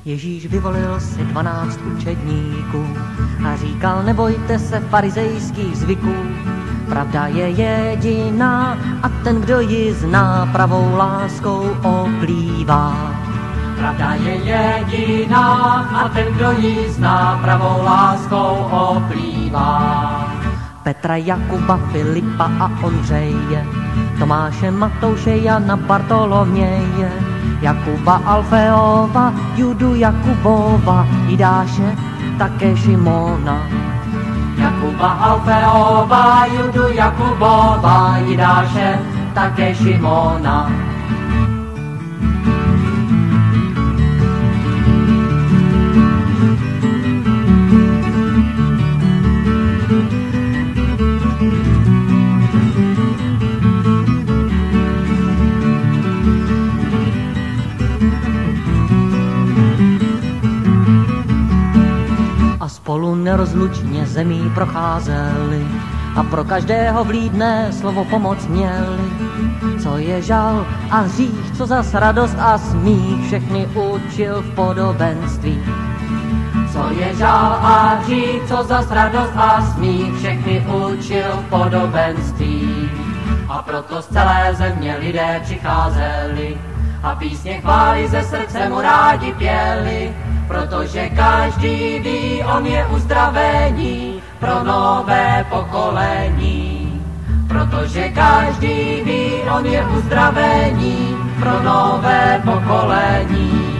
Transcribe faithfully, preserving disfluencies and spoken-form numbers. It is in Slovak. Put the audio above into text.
Ježíš vyvolil si dvanáct učedníků a říkal, nebojte se farizejských zvyků. Pravda je jediná a ten, kdo ji zná, pravou láskou oplývá. Pravda je jediná a ten, kdo ji zná, pravou láskou oplývá. Petra, Jakuba, Filipa a Ondřeje, Tomáše, Matouše, Jana, Bartoloměje, Jakuba, Alfeova, Judu, Jakubova, Jidáše, také Šimona. Jakuba, Alfeova, Judu, Jakubova, Jidáše, také Šimona. Spolu nerozlučně zemí procházeli a pro každého vlídné slovo pomoc měli. Co je žal a hřích, co zas radost a smích, všechny učil v podobenství. Co je žal a hřích, co zas radost a smích, všechny učil v podobenství. A proto z celé země lidé přicházeli a písně chvály ze srdce mu rádi pěli. Protože každý ví, on je uzdravení pro nové pokolení. Protože každý ví, on je uzdravení pro nové pokolení.